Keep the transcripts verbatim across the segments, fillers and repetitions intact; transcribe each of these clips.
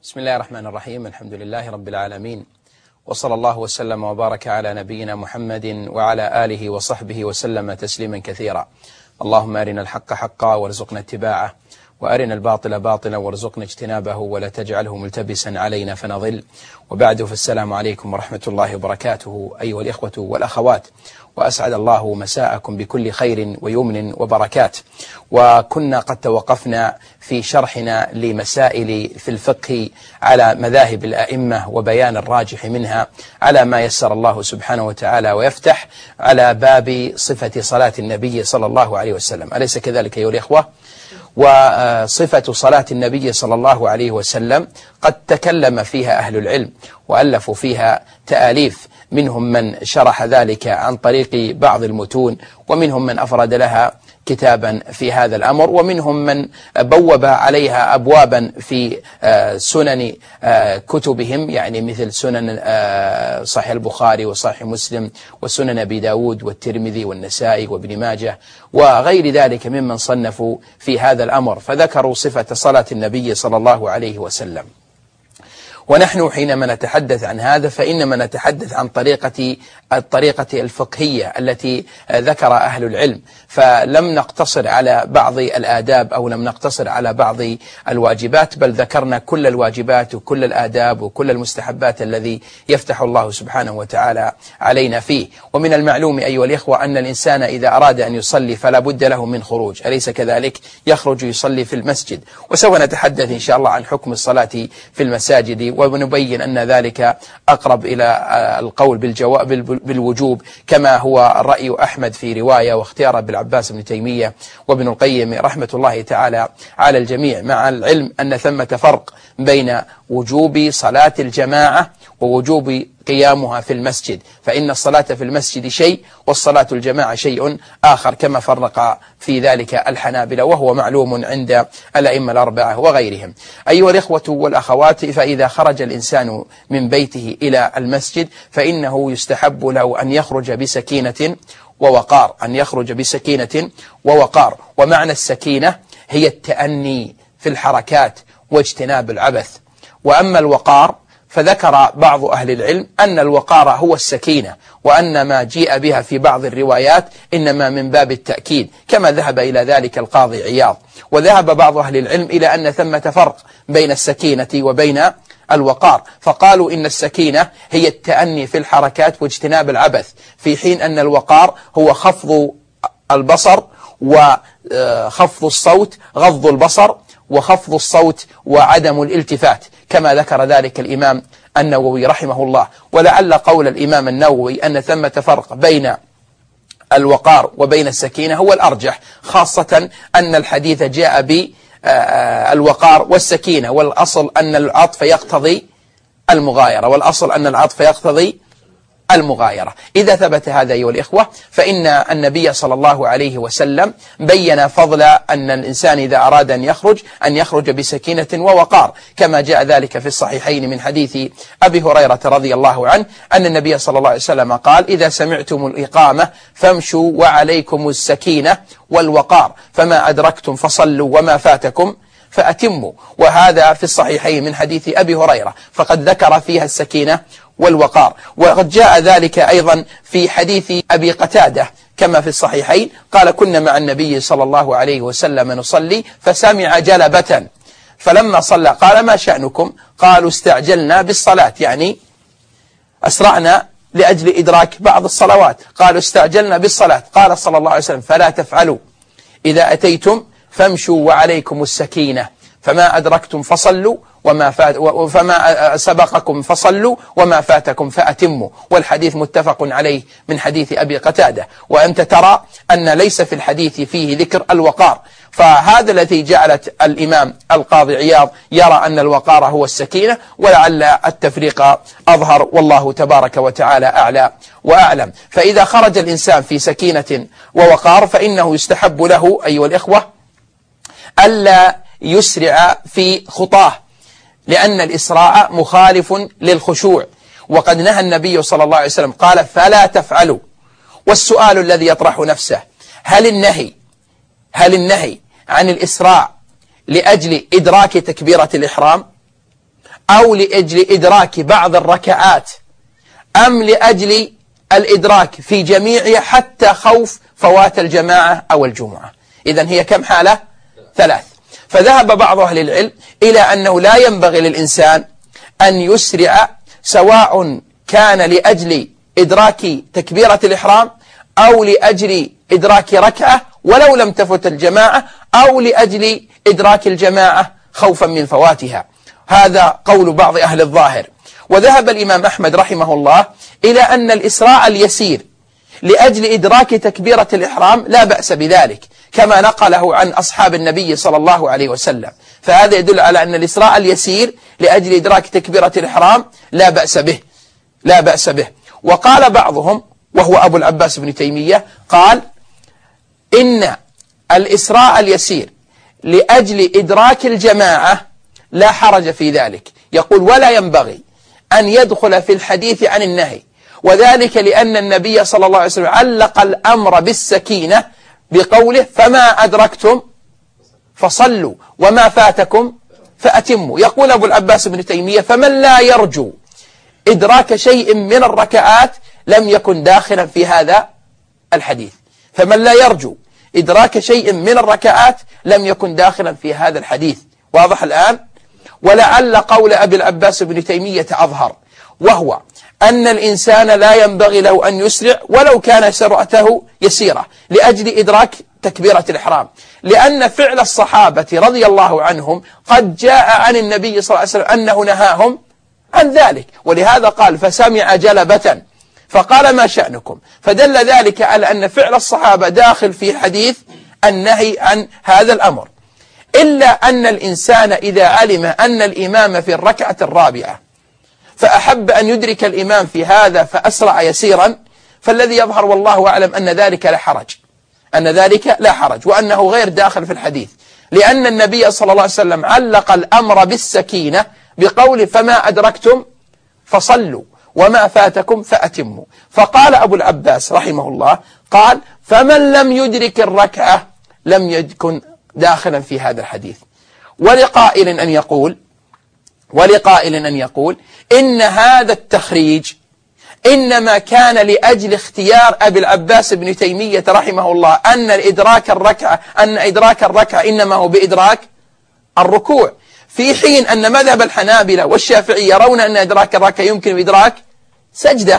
بسم الله الرحمن الرحيم. الحمد لله رب العالمين، وصلى الله وسلم وبارك على نبينا محمد وعلى آله وصحبه وسلم تسليما كثيرا. اللهم أرنا الحق حقا وارزقنا اتباعه، وأرنا الباطل باطلا وارزقنا اجتنابه، ولا تجعله ملتبسا علينا فنضل. وبعد، فالسلام عليكم ورحمة الله وبركاته أيها الإخوة والأخوات، وأسعد الله مساءكم بكل خير ويمن وبركات. وكنا قد توقفنا في شرحنا لمسائل في الفقه على مذاهب الأئمة وبيان الراجح منها على ما يسر الله سبحانه وتعالى، ويفتح على باب صفة صلاة النبي صلى الله عليه وسلم. أليس كذلك أيها الإخوة؟ وصفة صلاة النبي صلى الله عليه وسلم قد تكلم فيها أهل العلم وألفوا فيها تآليف، منهم من شرح ذلك عن طريق بعض المتون، ومنهم من أفرد لها كتابا في هذا الأمر، ومنهم من بوب عليها أبوابا في سنن كتبهم، يعني مثل سنن صحيح البخاري وصحيح مسلم وسنن أبي داود والترمذي والنسائي وابن ماجه وغير ذلك ممن صنفوا في هذا الأمر، فذكروا صفة صلاة النبي صلى الله عليه وسلم. ونحن حينما نتحدث عن هذا فإنما نتحدث عن طريقة الطريقة الفقهية التي ذكر أهل العلم، فلم نقتصر على بعض الآداب أو لم نقتصر على بعض الواجبات، بل ذكرنا كل الواجبات وكل الآداب وكل المستحبات الذي يفتح الله سبحانه وتعالى علينا فيه. ومن المعلوم أيها الإخوة أن الإنسان إذا أراد أن يصلي فلا بد له من خروج، أليس كذلك؟ يخرج يصلي في المسجد، وسوف نتحدث إن شاء الله عن حكم الصلاة في المساجد، ونبين أن ذلك أقرب إلى القول بالجواب بالوجوب، كما هو رأي أحمد في رواية واختيار ابن العباس بن تيمية وابن القيم رحمة الله تعالى على الجميع، مع العلم أن ثمة فرق بين وجوب صلاة الجماعة ووجوب قيامها في المسجد، فإن الصلاة في المسجد شيء والصلاة الجماعة شيء آخر، كما فرق في ذلك الحنابلة، وهو معلوم عند الأئمة الأربعة وغيرهم. أيها الإخوة والأخوات، فإذا خرج الإنسان من بيته إلى المسجد فإنه يستحب له أن يخرج بسكينة ووقار، أن يخرج بسكينة ووقار. ومعنى السكينة هي التأني في الحركات واجتناب العبث. وأما الوقار فذكر بعض أهل العلم أن الوقار هو السكينة، وأن ما جيء بها في بعض الروايات إنما من باب التأكيد، كما ذهب إلى ذلك القاضي عياض. وذهب بعض أهل العلم إلى أن ثمة فرق بين السكينة وبين الوقار، فقالوا إن السكينة هي التأني في الحركات واجتناب العبث، في حين أن الوقار هو خفض البصر وخفض الصوت، غض البصر وخفض الصوت وعدم الالتفات، كما ذكر ذلك الإمام النووي رحمه الله. ولعل قول الإمام النووي أن ثمة فرق بين الوقار وبين السكينة هو الأرجح، خاصة أن الحديث جاء بالوقار والسكينة، والأصل أن العطف يقتضي المغايرة، والأصل أن العطف يقتضي المغايرة. إذا ثبت هذا أيها الإخوة فإن النبي صلى الله عليه وسلم بين فضل أن الإنسان إذا أراد أن يخرج أن يخرج بسكينة ووقار، كما جاء ذلك في الصحيحين من حديث أبي هريرة رضي الله عنه أن النبي صلى الله عليه وسلم قال: إذا سمعتم الإقامة فامشوا وعليكم السكينة والوقار، فما أدركتم فصلوا وما فاتكم فأتموا. وهذا في الصحيحين من حديث أبي هريرة، فقد ذكر فيها السكينة والوقار. وقد جاء ذلك أيضا في حديث أبي قتادة كما في الصحيحين قال: كنا مع النبي صلى الله عليه وسلم نصلي فسمع جلبة، فلما صلى قال: ما شأنكم؟ قالوا: استعجلنا بالصلاة، يعني أسرعنا لأجل إدراك بعض الصلوات. قالوا: استعجلنا بالصلاة. قال صلى الله عليه وسلم: فلا تفعلوا، إذا أتيتم فامشوا وعليكم السكينة، فما أدركتم فصلوا وما فات فما سبقكم فصلوا وما فاتكم فأتموا. والحديث متفق عليه من حديث أبي قتادة. وأنت ترى أن ليس في الحديث فيه ذكر الوقار، فهذا الذي جعلت الإمام القاضي عياض يرى أن الوقار هو السكينة، ولعل التفريق أظهر، والله تبارك وتعالى أعلى وأعلم. فإذا خرج الإنسان في سكينة ووقار فإنه يستحب له أيها الإخوة ألا يسرع في خطاه، لأن الإسراع مخالف للخشوع، وقد نهى النبي صلى الله عليه وسلم قال: فلا تفعلوا. والسؤال الذي يطرح نفسه: هل النهي هل النهي عن الإسراع لأجل إدراك تكبيرة الإحرام، أو لأجل إدراك بعض الركعات أم لأجل الإدراك في جميعها حتى خوف فوات الجماعة أو الجمعة. إذن هي كم حالة؟ ثلاث. فذهب بعض أهل العلم إلى أنه لا ينبغي للإنسان أن يسرع، سواء كان لأجل إدراك تكبيرة الإحرام أو لأجل إدراك ركعة ولو لم تفت الجماعة أو لأجل إدراك الجماعة خوفا من فواتها. هذا قول بعض أهل الظاهر. وذهب الإمام أحمد رحمه الله إلى أن الإسراع اليسير لأجل إدراك تكبيرة الإحرام لا بأس بذلك، كما نقله عن أصحاب النبي صلى الله عليه وسلم. فهذا يدل على أن الإسراع اليسير لأجل إدراك تكبيرة الإحرام لا بأس به لا بأس به. وقال بعضهم وهو أبو العباس بن تيمية قال إن الإسراع اليسير لأجل إدراك الجماعة لا حرج في ذلك. يقول ولا ينبغي أن يدخل في الحديث عن النهي، وذلك لأن النبي صلى الله عليه وسلم علق الأمر بالسكينة بقوله فما أدركتم فصلوا وما فاتكم فأتموا. يقول أبو العباس بن تيمية فمن لا يرجو إدراك شيء من الركعات لم يكن داخلا في هذا الحديث. فمن لا يرجو إدراك شيء من الركعات لم يكن داخلا في هذا الحديث. واضح الآن؟ ولعل قول أبي العباس بن تيمية أظهر، وهو أن الإنسان لا ينبغي له أن يسرع ولو كان سرعته يسيرة لأجل إدراك تكبيرة الإحرام، لأن فعل الصحابة رضي الله عنهم قد جاء عن النبي صلى الله عليه وسلم أنه نهاهم عن ذلك، ولهذا قال فسمع جلبة فقال ما شأنكم، فدل ذلك على أن فعل الصحابة داخل في حديث النهي عن هذا الأمر. إلا أن الإنسان إذا علم أن الإمام في الركعة الرابعة فأحب أن يدرك الإمام في هذا فأسرع يسيرا، فالذي يظهر والله أعلم أن ذلك لا حرج أن ذلك لا حرج وأنه غير داخل في الحديث، لأن النبي صلى الله عليه وسلم علق الأمر بالسكينة بقول فما أدركتم فصلوا وما فاتكم فأتموا. فقال أبو العباس رحمه الله قال فمن لم يدرك الركعة لم يكن داخلا في هذا الحديث. ولقائل أن يقول ولقائل أن يقول إن هذا التخريج إنما كان لأجل اختيار أبي العباس بن تيمية رحمه الله أن إدراك الركعة أن إدراك الركعة إنما هو بإدراك الركوع، في حين أن مذهب الحنابلة والشافعي يرون أن إدراك الركعة يمكن بإدراك سجدة،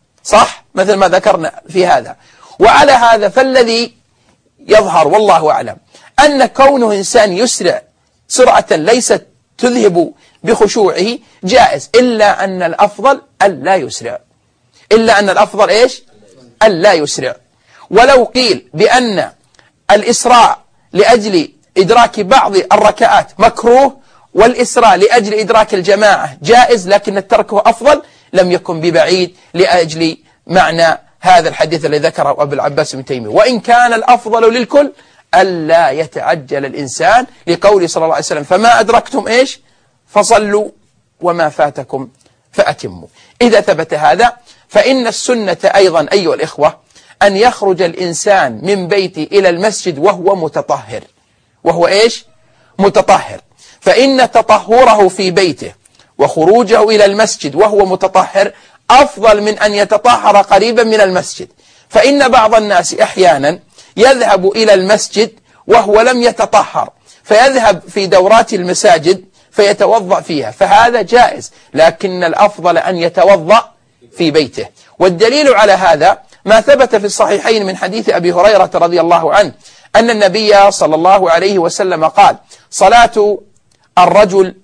صح مثل ما ذكرنا في هذا. وعلى هذا فالذي يظهر والله أعلم أن كونه إنسان يسرع سرعة ليست تذهب بخشوعه جائز، إلا أن الأفضل ألا يسرع إلا أن الأفضل إيش؟ ألا يسرع. ولو قيل بأن الإسراع لأجل إدراك بعض الركعات مكروه والإسراع لأجل إدراك الجماعة جائز لكن الترك أفضل لم يكن ببعيد لأجل معنى هذا الحديث الذي ذكره أبو العباس بن تيمية، وإن كان الأفضل للكل ألا يتعجل الإنسان لقوله صلى الله عليه وسلم فما أدركتم إيش فصلوا وما فاتكم فأتموا. إذا ثبت هذا فإن السنة أيضا أيها الإخوة أن يخرج الإنسان من بيته إلى المسجد وهو متطهر وهو إيش متطهر، فإن تطهره في بيته وخروجه إلى المسجد وهو متطهر أفضل من أن يتطهر قريبا من المسجد. فإن بعض الناس أحيانا يذهب إلى المسجد وهو لم يتطهر فيذهب في دورات المساجد فيتوضأ فيها، فهذا جائز، لكن الأفضل أن يتوضأ في بيته. والدليل على هذا ما ثبت في الصحيحين من حديث أبي هريرة رضي الله عنه أن النبي صلى الله عليه وسلم قال صلاة الرجل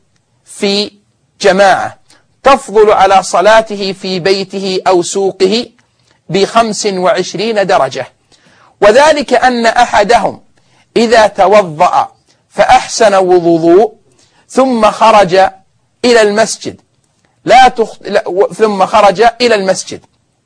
في جماعة تفضل على صلاته في بيته أو سوقه بخمس وعشرين درجة، وذلك أن أحدهم إذا توضأ فأحسن وضوء ثم خرج إلى المسجد لا تخ... ثم خرج إلى المسجد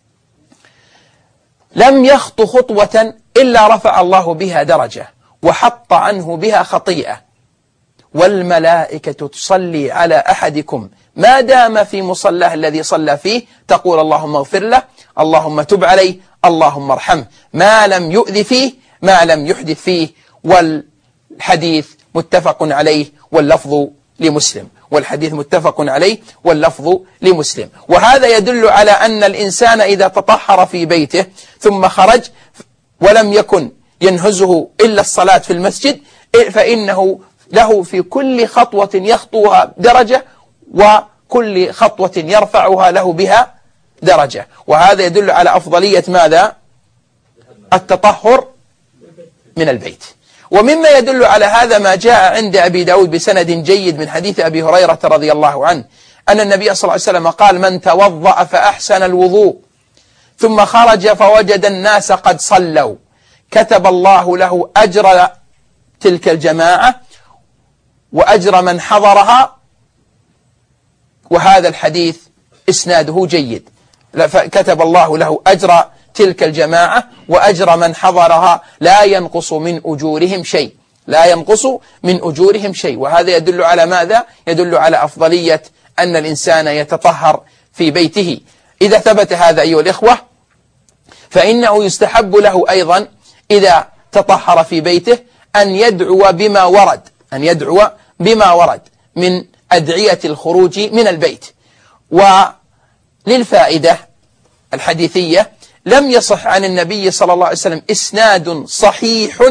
لم يخط خطوة إلا رفع الله بها درجة وحط عنه بها خطيئة، والملائكة تصلي على أحدكم ما دام في مصلاه الذي صلى فيه تقول اللهم اغفر له اللهم تب عليه اللهم ارحمه ما لم يؤذي فيه ما لم يحدث فيه. والحديث متفق عليه واللفظ لمسلم. والحديث متفق عليه واللفظ لمسلم. وهذا يدل على أن الإنسان إذا تطهر في بيته ثم خرج ولم يكن ينهزه إلا الصلاة في المسجد، فإنه له في كل خطوة يخطوها درجة، وكل خطوة يرفعها له بها درجة. وهذا يدل على أفضلية ماذا؟ التطهر من البيت. ومما يدل على هذا ما جاء عند أبي داود بسند جيد من حديث أبي هريرة رضي الله عنه أن النبي صلى الله عليه وسلم قال: من توضأ فأحسن الوضوء ثم خرج فوجد الناس قد صلوا كتب الله له أجر تلك الجماعة وأجر من حضرها. وهذا الحديث إسناده جيد. كتب الله له أجر تلك الجماعة وأجر من حضرها لا ينقص من أجورهم شيء، لا ينقص من أجورهم شيء. وهذا يدل على ماذا؟ يدل على أفضلية أن الإنسان يتطهر في بيته. إذا ثبت هذا أيها الإخوة فإنه يستحب له أيضا إذا تطهر في بيته أن يدعو بما ورد أن يدعو بما ورد من أدعية الخروج من البيت. وللفائدة الحديثية لم يصح عن النبي صلى الله عليه وسلم إسناد صحيح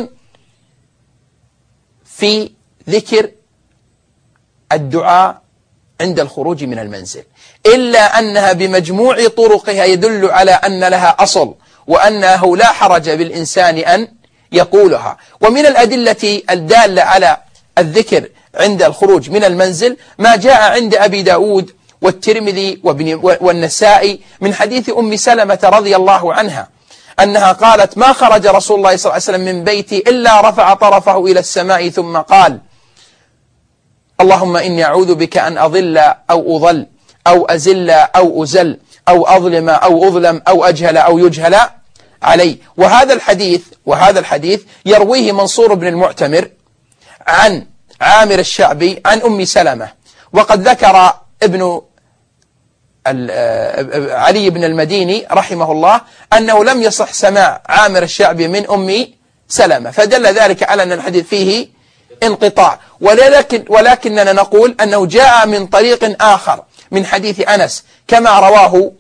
في ذكر الدعاء عند الخروج من المنزل، إلا أنها بمجموع طرقها يدل على أن لها أصل، وأنه لا حرج بالإنسان أن يقولها. ومن الأدلة الدالة على الذكر عند الخروج من المنزل ما جاء عند أبي داود والترمذي والنسائي من حديث أم سلمة رضي الله عنها أنها قالت: ما خرج رسول الله صلى الله عليه وسلم من بيتي إلا رفع طرفه إلى السماء ثم قال: اللهم إني أعوذ بك أن أضل أو أضل أو أزل أو أزل أو أظلم أو أظلم أو أجهل أو يجهل علي. وهذا الحديث وهذا الحديث يرويه منصور بن المعتمر عن عامر الشعبي عن أم سلمة. وقد ذكر ابن علي بن المديني رحمه الله أنه لم يصح سماع عامر الشعبي من أم سلمة، فدل ذلك على أن الحديث فيه انقطاع. ولكن ولكننا نقول أنه جاء من طريق آخر من حديث أنس كما رواه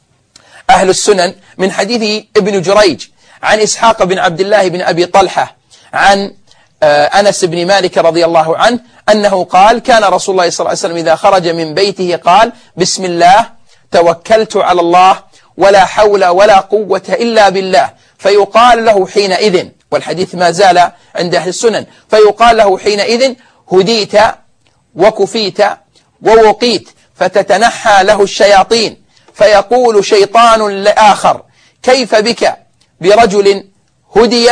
أهل السنن من حديث ابن جريج عن إسحاق بن عبد الله بن أبي طلحة عن أنس بن مالك رضي الله عنه أنه قال: كان رسول الله صلى الله عليه وسلم إذا خرج من بيته قال: بسم الله توكلت على الله ولا حول ولا قوة إلا بالله. فيقال له حينئذ، والحديث ما زال عند أهل السنن، فيقال له حينئذ: هديت وكفيت ووقيت. فتتنحى له الشياطين فيقول شيطان لآخر: كيف بك برجل هدي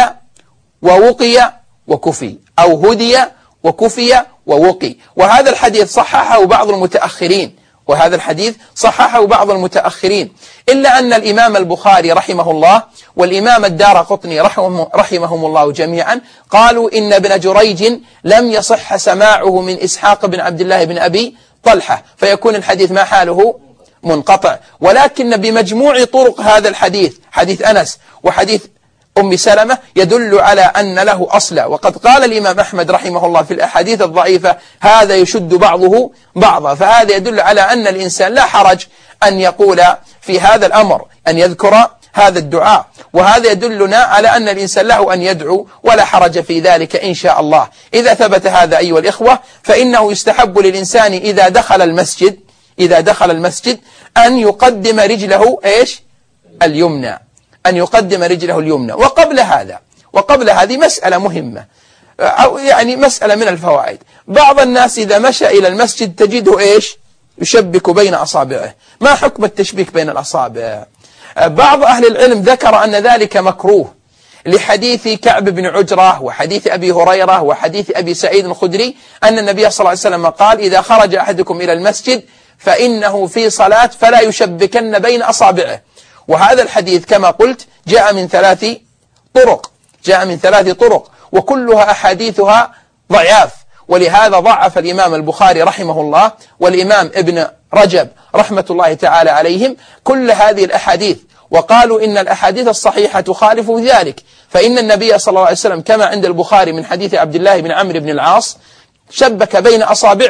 ووقي وكفي، أو هدي وكفي ووقي. وهذا الحديث صححه بعض المتأخرين وهذا الحديث صححه بعض المتأخرين إلا أن الإمام البخاري رحمه الله والإمام الدارقطني رحمهم, رحمهم الله جميعا قالوا إن ابن جريج لم يصح سماعه من إسحاق بن عبد الله بن أبي طلحة، فيكون الحديث ما حاله منقطع. ولكن بمجموع طرق هذا الحديث، حديث أنس وحديث أم سلمة، يدل على أن له أصلا. وقد قال الإمام أحمد رحمه الله في الأحاديث الضعيفة: هذا يشد بعضه بعضا. فهذا يدل على أن الإنسان لا حرج أن يقول في هذا الأمر، أن يذكر هذا الدعاء. وهذا يدلنا على أن الإنسان له أن يدعو ولا حرج في ذلك إن شاء الله. إذا ثبت هذا أيها الإخوة فإنه يستحب للإنسان إذا دخل المسجد إذا دخل المسجد أن يقدم رجله إيش؟ اليمنى أن يقدم رجله اليمنى. وقبل هذا وقبل هذه مسألة مهمة، أو يعني مسألة من الفوائد. بعض الناس إذا مشى إلى المسجد تجده إيش؟ يشبك بين أصابعه. ما حكم التشبيك بين الأصابع؟ بعض أهل العلم ذكر أن ذلك مكروه لحديث كعب بن عجرة وحديث أبي هريرة وحديث أبي سعيد الخدري أن النبي صلى الله عليه وسلم قال: إذا خرج أحدكم إلى المسجد فإنه في صلاة فلا يشبكن بين أصابعه. وهذا الحديث كما قلت جاء من ثلاث طرق جاء من ثلاث طرق وكلها أحاديثها ضعاف. ولهذا ضعف الإمام البخاري رحمه الله والإمام ابن رجب رحمة الله تعالى عليهم كل هذه الأحاديث، وقالوا إن الأحاديث الصحيحة تخالف ذلك. فإن النبي صلى الله عليه وسلم كما عند البخاري من حديث عبد الله بن عمرو بن العاص شبك بين أصابعه،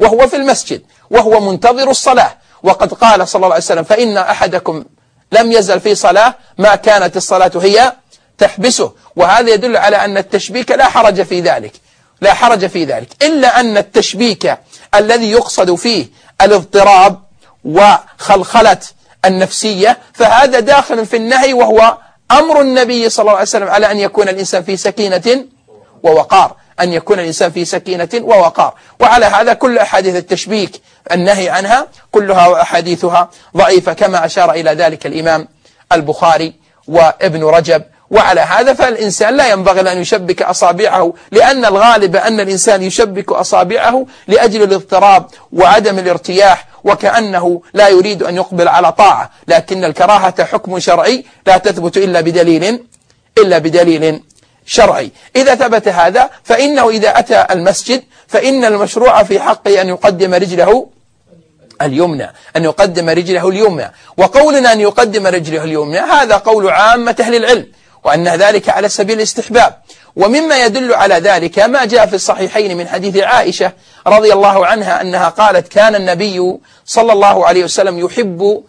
وهو في المسجد وهو منتظر الصلاة، وقد قال صلى الله عليه وسلم: فإن أحدكم لم يزل في صلاة ما كانت الصلاة هي تحبسه. وهذا يدل على أن التشبيك لا حرج في ذلك، لا حرج في ذلك، إلا أن التشبيك الذي يقصد فيه الاضطراب وخلخلة النفسية فهذا داخل في النهي، وهو أمر النبي صلى الله عليه وسلم على أن يكون الإنسان في سكينة ووقار، أن يكون الإنسان في سكينة ووقار. وعلى هذا كل أحاديث التشبيك النهي عنها كلها أحاديثها ضعيفة، كما أشار إلى ذلك الإمام البخاري وابن رجب. وعلى هذا فالإنسان لا ينبغي أن يشبك أصابعه، لأن الغالب أن الإنسان يشبك أصابعه لأجل الاضطراب وعدم الارتياح، وكأنه لا يريد أن يقبل على طاعة، لكن الكراهة حكم شرعي لا تثبت إلا بدليل إلا بدليل شرعي. إذا ثبت هذا فإنه إذا أتى المسجد فإن المشروع في حقه أن يقدم رجله اليمنى، أن يقدم رجله اليمنى. وقولنا أن يقدم رجله اليمنى هذا قول عامة أهل العلم، وأن ذلك على سبيل الاستحباب. ومما يدل على ذلك ما جاء في الصحيحين من حديث عائشة رضي الله عنها أنها قالت: كان النبي صلى الله عليه وسلم يحب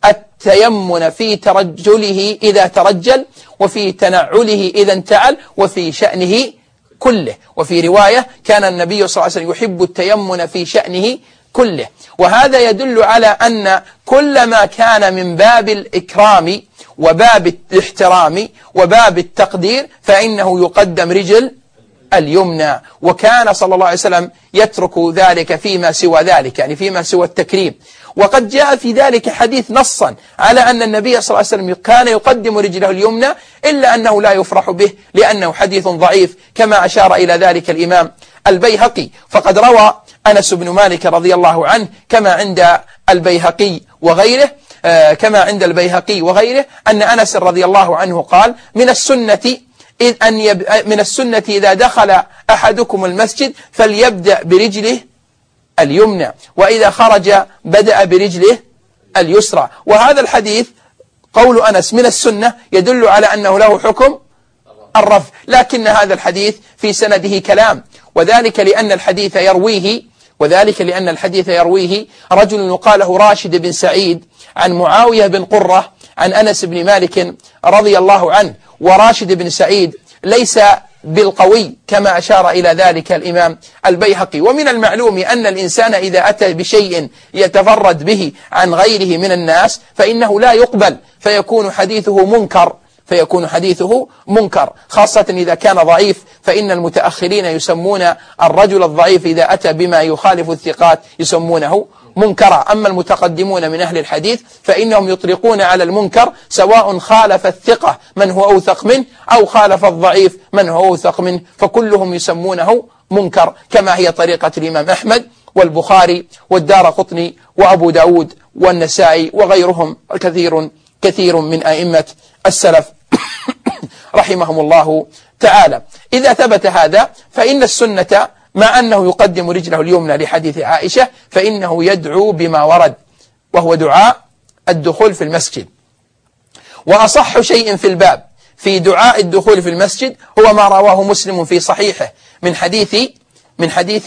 التيمن في ترجله إذا ترجل، وفي تنعله إذا انتعل، وفي شأنه كله. وفي رواية: كان النبي صلى الله عليه وسلم يحب التيمن في شأنه كله. وهذا يدل على أن كل ما كان من باب الإكرام وباب الاحترام وباب التقدير فإنه يقدم رجل اليمنى. وكان صلى الله عليه وسلم يترك ذلك فيما سوى ذلك، يعني فيما سوى التكريم. وقد جاء في ذلك حديث نصا على أن النبي صلى الله عليه وسلم كان يقدم رجله اليمنى، إلا أنه لا يفرح به لأنه حديث ضعيف، كما أشار إلى ذلك الإمام البيهقي. فقد روى أنس بن مالك رضي الله عنه كما عند البيهقي وغيره آه كما عند البيهقي وغيره أن أنس رضي الله عنه قال: من السنة إذ أن يب... من السنة إذا دخل أحدكم المسجد فليبدأ برجله اليمنى، وإذا خرج بدأ برجله اليسرى. وهذا الحديث قول أنس من السنة يدل على أنه له حكم الرفع، لكن هذا الحديث في سنده كلام، وذلك لأن الحديث يرويه وذلك لأن الحديث يرويه رجل يقال له راشد بن سعيد عن معاوية بن قرة عن أنس بن مالك رضي الله عنه. وراشد بن سعيد ليس بالقوي كما أشار إلى ذلك الإمام البيهقي. ومن المعلوم أن الإنسان إذا أتى بشيء يتفرد به عن غيره من الناس فإنه لا يقبل، فيكون حديثه منكر فيكون حديثه منكر خاصة إذا كان ضعيف، فإن المتأخرين يسمون الرجل الضعيف إذا أتى بما يخالف الثقات يسمونه منكرا. أما المتقدمون من أهل الحديث فإنهم يطلقون على المنكر سواء خالف الثقة من هو أوثق منه أو خالف الضعيف من هو أوثق منه، فكلهم يسمونه منكر، كما هي طريقة الإمام أحمد والبخاري والدارقطني وأبو داود والنسائي وغيرهم كثير كثير من أئمة السلف رحمهم الله تعالى. إذا ثبت هذا فإن السنة مع أنه يقدم رجله اليمنى لحديث عائشة فإنه يدعو بما ورد، وهو دعاء الدخول في المسجد. وأصح شيء في الباب في دعاء الدخول في المسجد هو ما رواه مسلم في صحيحه من حديث من حديث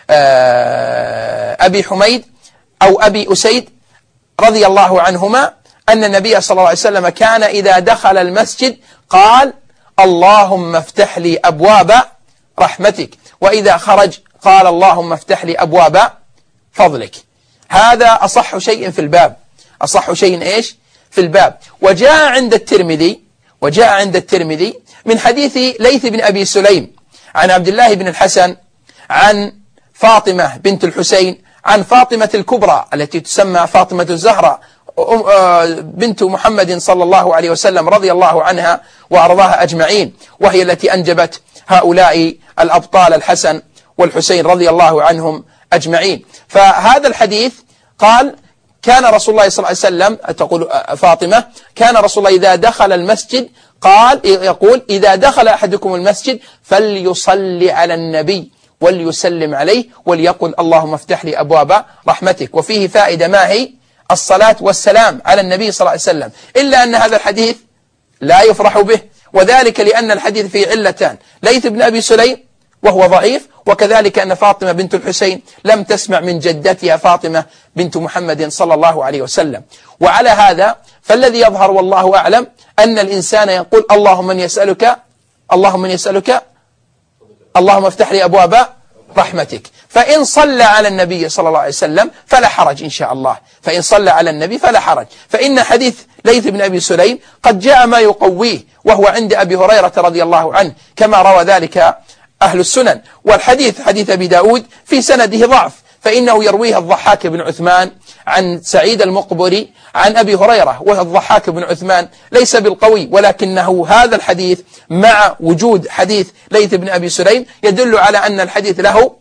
أبي حميد أو أبي أسيد رضي الله عنهما أن النبي صلى الله عليه وسلم كان إذا دخل المسجد قال: اللهم افتح لي أبواب رحمتك، وإذا خرج قال: اللهم افتح لي أبواب فضلك. هذا أصح شيء في الباب، أصح شيء إيش في الباب. وجاء عند الترمذي وجاء عند الترمذي من حديث ليث بن أبي سليم عن عبد الله بن الحسن عن فاطمة بنت الحسين عن فاطمة الكبرى التي تسمى فاطمة الزهراء بنت محمد صلى الله عليه وسلم رضي الله عنها وأرضاها أجمعين، وهي التي أنجبت هؤلاء الأبطال الحسن والحسين رضي الله عنهم أجمعين. فهذا الحديث قال: كان رسول الله صلى الله عليه وسلم، تقول فاطمة، كان رسول الله إذا دخل المسجد قال يقول: إذا دخل أحدكم المسجد فليصلي على النبي وليسلم عليه وليقل: اللهم افتح لي أبواب رحمتك. وفيه فائدة، ما هي؟ الصلاة والسلام على النبي صلى الله عليه وسلم، إلا أن هذا الحديث لا يفرح به، وذلك لأن الحديث فيه علتان: ليث بن أبي سليم وهو ضعيف، وكذلك أن فاطمة بنت الحسين لم تسمع من جدتها فاطمة بنت محمد صلى الله عليه وسلم. وعلى هذا فالذي يظهر والله أعلم أن الإنسان يقول اللهم من يسألك اللهم من يسألك اللهم افتح لي أبواب رحمتك، فإن صلى على النبي صلى الله عليه وسلم فلا حرج إن شاء الله، فإن صلى على النبي فلا حرج. فإن حديث ليث بن أبي سليم قد جاء ما يقويه، وهو عند أبي هريرة رضي الله عنه كما روى ذلك أهل السنن. والحديث حديث أبي داود في سنده ضعف، فإنه يرويه الضحاك بن عثمان عن سعيد المقبري عن أبي هريرة، والضحاك بن عثمان ليس بالقوي، ولكنه هذا الحديث مع وجود حديث ليث بن أبي سليم يدل على أن الحديث له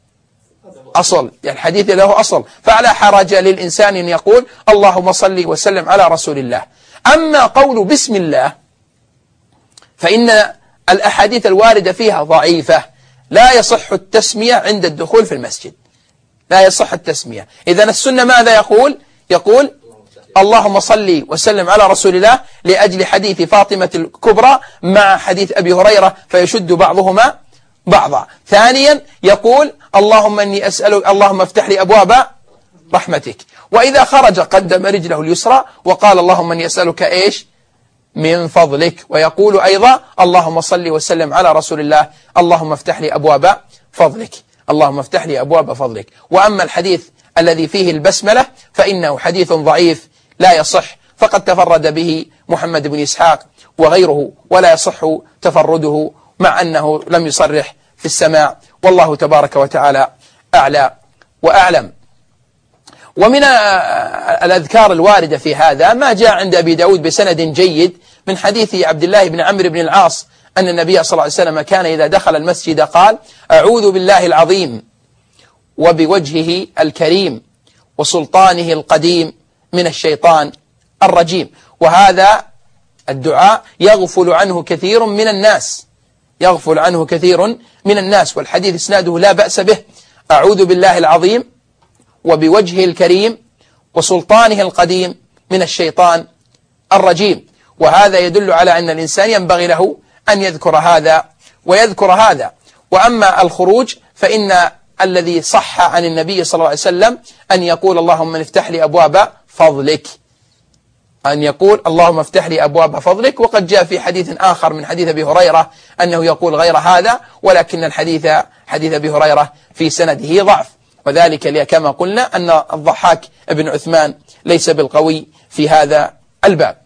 أصل، يعني الحديث له أصل، فلا حرج للإنسان أن يقول اللهم صل وسلم على رسول الله. أما قول بسم الله فإن الأحاديث الواردة فيها ضعيفة، لا يصح التسمية عند الدخول في المسجد، لا يصح التسمية. إذن السنة ماذا يقول؟ يقول اللهم صل وسلم على رسول الله لأجل حديث فاطمة الكبرى مع حديث أبي هريرة فيشد بعضهما بعضا. ثانيا يقول اللهم إني أسألك اللهم افتح لي أبواب رحمتك. وإذا خرج قدم رجله اليسرى وقال اللهم إني أسألك إيش؟ من فضلك. ويقول أيضا اللهم صل وسلم على رسول الله اللهم افتح لي أبواب فضلك، اللهم افتح لي أبواب فضلك. وأما الحديث الذي فيه البسملة فإنه حديث ضعيف لا يصح، فقد تفرد به محمد بن إسحاق وغيره، ولا يصح تفرده مع أنه لم يصرح في السماع، والله تبارك وتعالى أعلى وأعلم. ومن الأذكار الواردة في هذا ما جاء عند أبي داود بسند جيد من حديث عبد الله بن عمرو بن العاص أن النبي صلى الله عليه وسلم كان إذا دخل المسجد قال أعوذ بالله العظيم وبوجهه الكريم وسلطانه القديم من الشيطان الرجيم. وهذا الدعاء يغفل عنه كثير من الناس، يغفل عنه كثير من الناس، والحديث إسناده لا بأس به. أعوذ بالله العظيم وبوجهه الكريم وسلطانه القديم من الشيطان الرجيم. وهذا يدل على أن الإنسان ينبغي له أن يذكر هذا ويذكر هذا. وأما الخروج فإن الذي صح عن النبي صلى الله عليه وسلم أن يقول اللهم افتح لي أبواب فضلك، أن يقول اللهم افتح لي أبواب فضلك. وقد جاء في حديث آخر من حديث أبي هريرة أنه يقول غير هذا، ولكن الحديث حديث أبي هريرة في سنده ضعف، وذلك كما قلنا أن الضحاك بن عثمان ليس بالقوي في هذا الباب.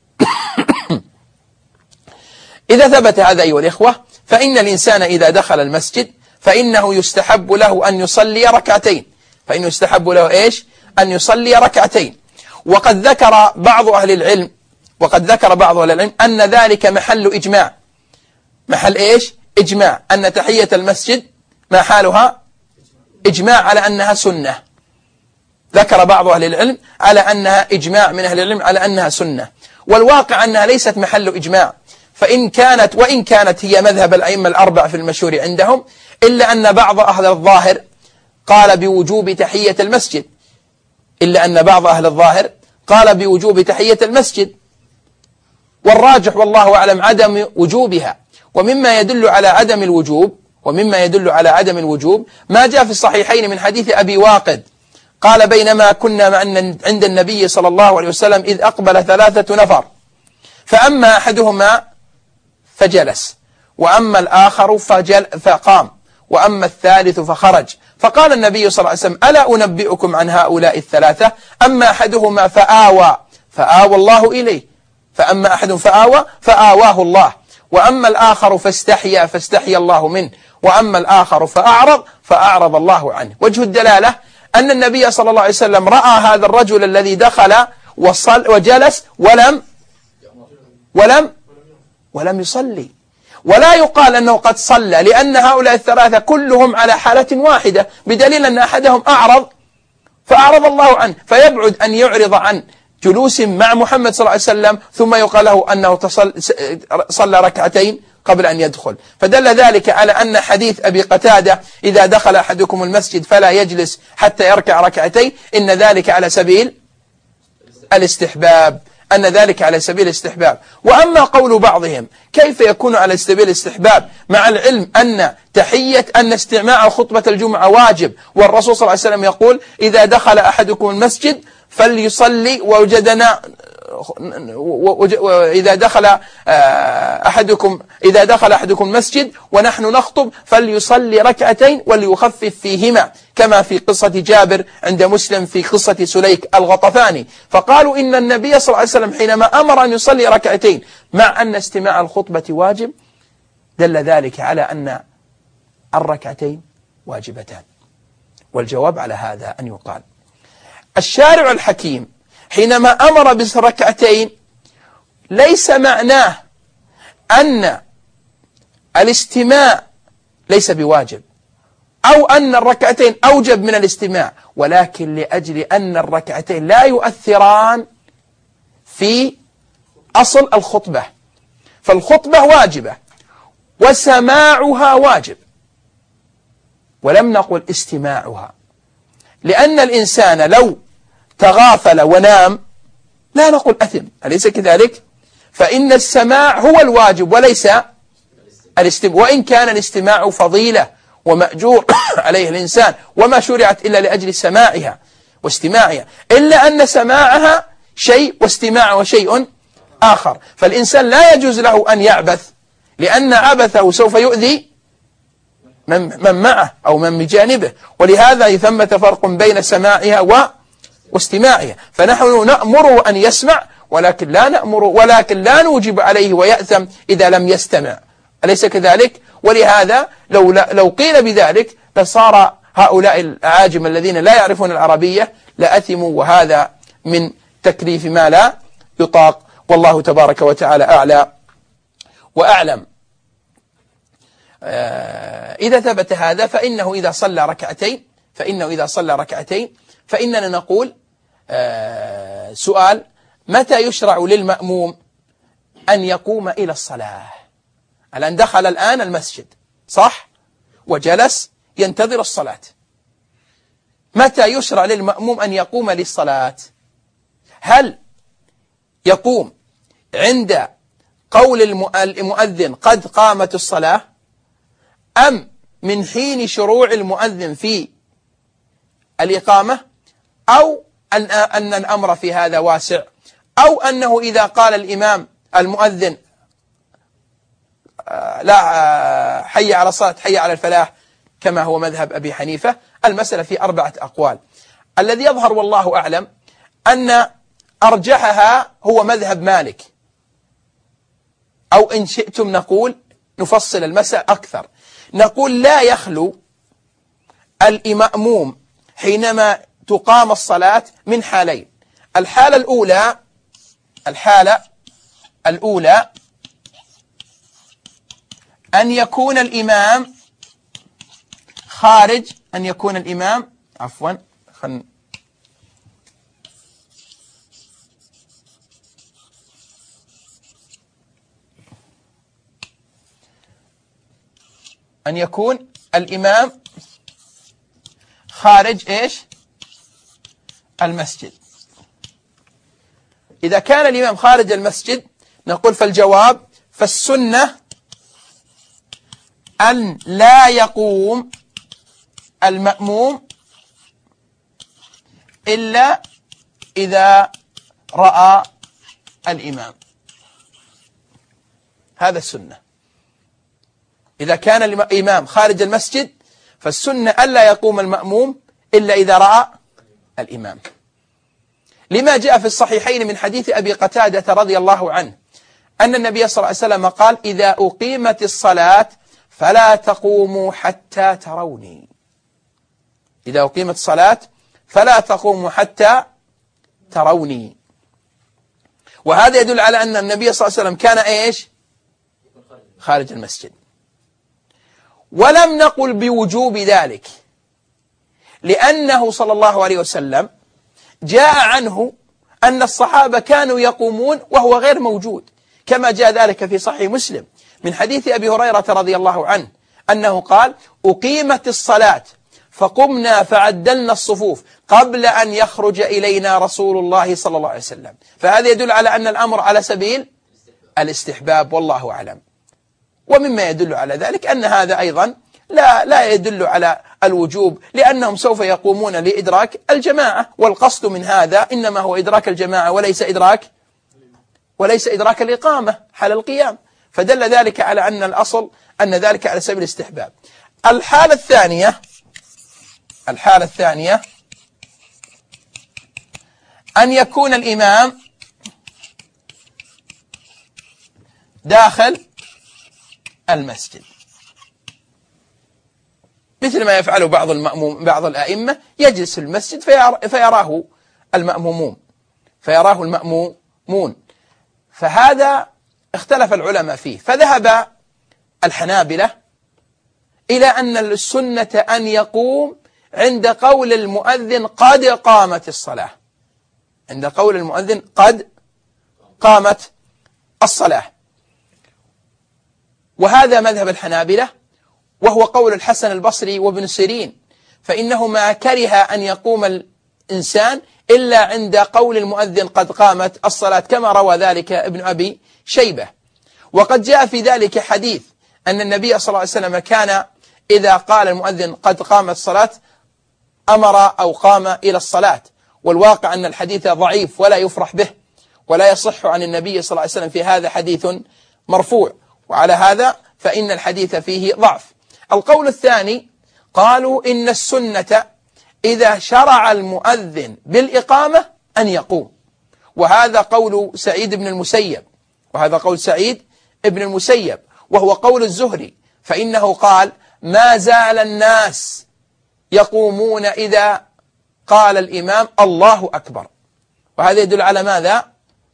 إذا ثبت هذا أيها الإخوة فإن الإنسان إذا دخل المسجد فإنه يستحب له أن يصلي ركعتين، فإنه يستحب له إيش؟ أن يصلي ركعتين. وقد ذكر بعض أهل العلم وقد ذكر بعض أهل العلم أن ذلك محل إجماع، محل إيش؟ إجماع، أن تحية المسجد ما حالها؟ إجماع على أنها سنة. ذكر بعض أهل العلم على أنها إجماع من أهل العلم على أنها سنة، والواقع أنها ليست محل إجماع، فإن كانت وإن كانت هي مذهب الأئمة الأربع في المشهور عندهم، إلا أن بعض أهل الظاهر قال بوجوب تحية المسجد إلا أن بعض أهل الظاهر قال بوجوب تحية المسجد، والراجح والله أعلم عدم وجوبها. ومما يدل على عدم الوجوب ومما يدل على عدم الوجوب ما جاء في الصحيحين من حديث أبي واقد قال بينما كنا مع عند النبي صلى الله عليه وسلم إذ أقبل ثلاثة نفر، فأما أحدهما فجلس، وأما الآخر فجل فقام، وأما الثالث فخرج، فقال النبي صلى الله عليه وسلم ألا أنبئكم عن هؤلاء الثلاثة؟ أما أحدهما فآوى فآوى الله إليه، فأما أحد فآوى فآواه الله، وأما الآخر فاستحيا فاستحيا الله منه، وأما الآخر فأعرض فأعرض الله عنه. وجه الدلالة أن النبي صلى الله عليه وسلم رأى هذا الرجل الذي دخل وصل وجلس ولم ولم ولم يصلي، ولا يقال أنه قد صلى، لأن هؤلاء الثلاثة كلهم على حالة واحدة، بدليل أن أحدهم أعرض فأعرض الله عنه، فيبعد أن يعرض عن جلوس مع محمد صلى الله عليه وسلم ثم يقال له أنه صلى ركعتين قبل أن يدخل. فدل ذلك على أن حديث أبي قتادة إذا دخل أحدكم المسجد فلا يجلس حتى يركع ركعتين إن ذلك على سبيل الاستحباب أن ذلك على سبيل الاستحباب. وأما قول بعضهم كيف يكون على سبيل الاستحباب مع العلم أن تحية أن استماع خطبة الجمعة واجب، والرسول صلى الله عليه وسلم يقول إذا دخل أحدكم المسجد فليصلي ووجدنا وإذا دخل أحدكم إذا دخل أحدكم المسجد ونحن نخطب فليصلي ركعتين وليخفف فيهما، كما في قصة جابر عند مسلم في قصة سليك الغطفاني. فقالوا إن النبي صلى الله عليه وسلم حينما أمر أن يصلي ركعتين مع أن استماع الخطبة واجب دل ذلك على أن الركعتين واجبتان. والجواب على هذا أن يقال الشارع الحكيم حينما أمر بالركعتين ليس معناه أن الاستماع ليس بواجب أو أن الركعتين أوجب من الاستماع، ولكن لأجل أن الركعتين لا يؤثران في أصل الخطبة، فالخطبة واجبة وسماعها واجب، ولم نقل استماعها، لأن الإنسان لو تغافل ونام لا نقول أثم، أليس كذلك؟ فإن السماع هو الواجب وليس الاستماع، وإن كان الاستماع فضيلة ومأجور عليه الإنسان وما شرعت إلا لأجل سماعها واستماعها، إلا أن سماعها شيء واستماعها شيء آخر. فالإنسان لا يجوز له أن يعبث، لأن عبثه سوف يؤذي من, من معه أو من بجانبه، ولهذا ثمة فرق بين سماعها و واستماعها. فنحن نأمره أن يسمع، ولكن لا نأمر ولكن لا نوجب عليه ويأثم إذا لم يستمع، أليس كذلك؟ ولهذا لو لو قيل بذلك لصار هؤلاء الأعاجم الذين لا يعرفون العربية لأثموا، وهذا من تكليف ما لا يطاق، والله تبارك وتعالى أعلى وأعلم. إذا ثبت هذا فإنه إذا صلى ركعتين فإنه إذا صلى ركعتين فإننا نقول آه سؤال: متى يشرع للمأموم أن يقوم إلى الصلاة؟ الآن دخل الآن المسجد صح؟ وجلس ينتظر الصلاة، متى يشرع للمأموم أن يقوم للصلاة؟ هل يقوم عند قول المؤذن قد قامت الصلاة، أم من حين شروع المؤذن في الإقامة، أو أن, أن الأمر في هذا واسع، أو أنه إذا قال الإمام المؤذن لا حي على الصلاة حي على الفلاح كما هو مذهب أبي حنيفة؟ المسألة في أربعة أقوال. الذي يظهر والله أعلم أن أرجحها هو مذهب مالك، أو إن شئتم نقول نفصل المسألة أكثر، نقول لا يخلو المأموم حينما تقام الصلاة من حالين. الحالة الأولى الحالة الأولى أن يكون الإمام خارج أن يكون الإمام عفوا خل... أن يكون الإمام خارج إيش؟ المسجد. إذا كان الإمام خارج المسجد نقول فالجواب فالسنة أن لا يقوم المأموم إلا إذا رأى الإمام، هذا السنة. إذا كان الإمام خارج المسجد فالسنة ألا يقوم المأموم إلا إذا رأى الإمام، لما جاء في الصحيحين من حديث أبي قتادة رضي الله عنه أن النبي صلى الله عليه وسلم قال: إذا أقيمت الصلاة فلا تقوموا حتى تروني. إذا أقيمت الصلاة فلا تقوموا حتى تروني. وهذا يدل على أن النبي صلى الله عليه وسلم كان إيش؟ خارج المسجد. ولم نقل بوجوب ذلك، لأنه صلى الله عليه وسلم جاء عنه أن الصحابة كانوا يقومون وهو غير موجود، كما جاء ذلك في صحيح مسلم من حديث أبي هريرة رضي الله عنه أنه قال: أقيمت الصلاة فقمنا فعدلنا الصفوف قبل أن يخرج إلينا رسول الله صلى الله عليه وسلم. فهذا يدل على أن الأمر على سبيل الاستحباب والله أعلم. ومما يدل على ذلك أن هذا أيضا لا لا يدل على الوجوب، لأنهم سوف يقومون لإدراك الجماعة، والقصد من هذا إنما هو إدراك الجماعة وليس إدراك وليس إدراك الإقامة حال القيام، فدل ذلك على أن الأصل أن ذلك على سبيل الاستحباب. الحالة الثانية الحالة الثانية أن يكون الإمام داخل المسجد، مثل ما يفعله بعض المأموم بعض الأئمة، يجلس في المسجد فيراه المأمومون فيراه المأمومون فهذا اختلف العلماء فيه، فذهب الحنابلة إلى أن السنة أن يقوم عند قول المؤذن قد قامت الصلاة، عند قول المؤذن قد قامت الصلاة، وهذا مذهب الحنابلة، وهو قول الحسن البصري وابن سيرين، فإنهما كره أن يقوم الإنسان إلا عند قول المؤذن قد قامت الصلاة، كما روى ذلك ابن أبي شيبة. وقد جاء في ذلك حديث أن النبي صلى الله عليه وسلم كان إذا قال المؤذن قد قامت الصلاة أمر أو قام إلى الصلاة، والواقع أن الحديث ضعيف ولا يفرح به، ولا يصح عن النبي صلى الله عليه وسلم في هذا حديث مرفوع، وعلى هذا فإن الحديث فيه ضعف. القول الثاني قالوا إن السنة إذا شرع المؤذن بالإقامة أن يقوم، وهذا قول سعيد بن المسيب وهذا قول سعيد بن المسيب وهو قول الزهري، فإنه قال ما زال الناس يقومون إذا قال الإمام الله أكبر، وهذا يدل على ماذا؟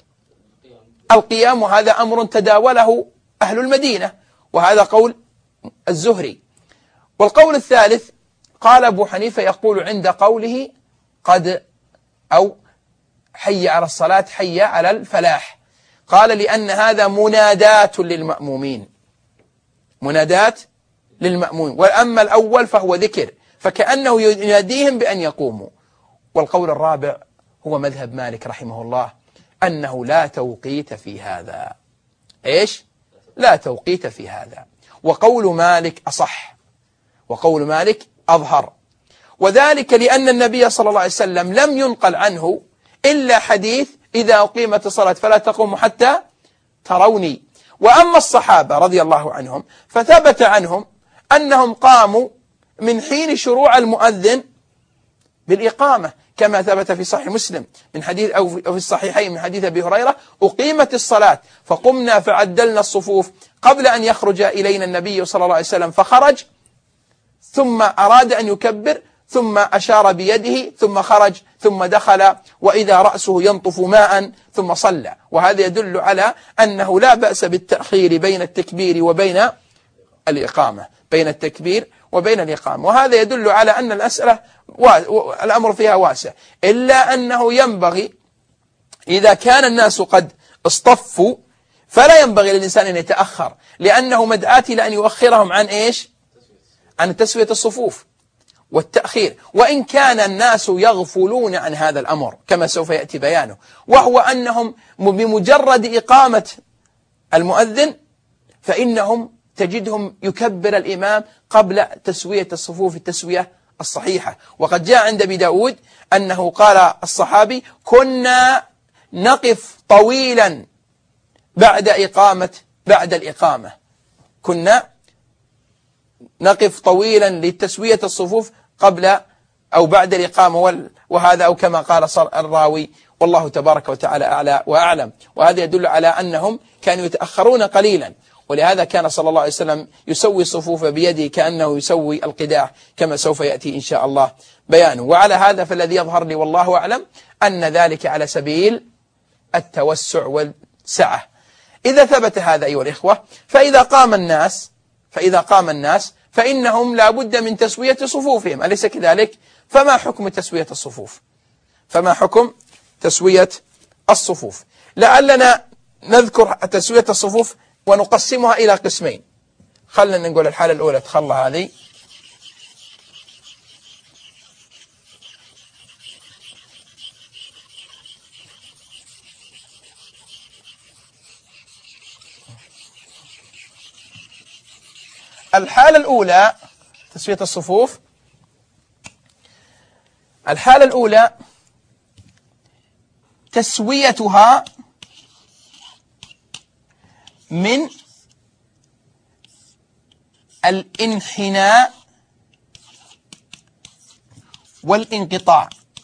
القيام، وهذا أمر تداوله أهل المدينة، وهذا قول الزهري. والقول الثالث قال أبو حنيفة يقول عند قوله قد أو حي على الصلاة حي على الفلاح، قال لأن هذا منادات للمأمومين منادات للمأمومين، وأما الأول فهو ذكر، فكأنه يناديهم بأن يقوموا. والقول الرابع هو مذهب مالك رحمه الله أنه لا توقيت في هذا. إيش؟ لا توقيت في هذا، وقول مالك أصح، وقول مالك أظهر، وذلك لأن النبي صلى الله عليه وسلم لم ينقل عنه إلا حديث إذا أقيمت الصلاة فلا تقوموا حتى تروني. وأما الصحابة رضي الله عنهم فثبت عنهم أنهم قاموا من حين شروع المؤذن بالإقامة، كما ثبت في صحيح مسلم من حديث أو في الصحيحين من حديث أبي هريرة أقيمت الصلاة فقمنا فعدلنا الصفوف قبل أن يخرج إلينا النبي صلى الله عليه وسلم، فخرج ثم أراد أن يكبر ثم أشار بيده ثم خرج ثم دخل وإذا رأسه ينطف ماء ثم صلى. وهذا يدل على أنه لا بأس بالتأخير بين التكبير وبين الإقامة بين التكبير وبين الإقامة، وهذا يدل على أن الأسئلة الأمر فيها واسع، إلا أنه ينبغي إذا كان الناس قد اصطفوا فلا ينبغي للإنسان أن يتأخر، لأنه مدعاة إلى أن يؤخرهم عن إيش؟ عن تسوية الصفوف والتأخير، وإن كان الناس يغفلون عن هذا الأمر كما سوف يأتي بيانه، وهو أنهم بمجرد إقامة المؤذن فإنهم تجدهم يكبر الإمام قبل تسوية الصفوف التسوية الصحيحة. وقد جاء عند أبي داود أنه قال الصحابي كنا نقف طويلا بعد إقامة بعد الإقامة كنا نقف طويلا لتسوية الصفوف قبل أو بعد الإقامة، وهذا أو كما قال الراوي والله تبارك وتعالى أعلى وأعلم. وهذا يدل على أنهم كانوا يتأخرون قليلا، ولهذا كان صلى الله عليه وسلم يسوي الصفوف بيده كأنه يسوي القداح كما سوف يأتي إن شاء الله بيانه. وعلى هذا فالذي يظهر لي والله أعلم أن ذلك على سبيل التوسع والسعة. إذا ثبت هذا أيها الإخوة فإذا قام الناس فإذا قام الناس فإنهم لا بد من تسوية صفوفهم، أليس كذلك؟ فما حكم تسوية الصفوف؟ فما حكم تسوية الصفوف؟ لعلنا نذكر تسوية الصفوف ونقسمها إلى قسمين. خلنا نقول الحالة الأولى تخلى هذه. الحالة الأولى تسوية الصفوف، الحالة الأولى تسويتها من الانحناء والانقطاع.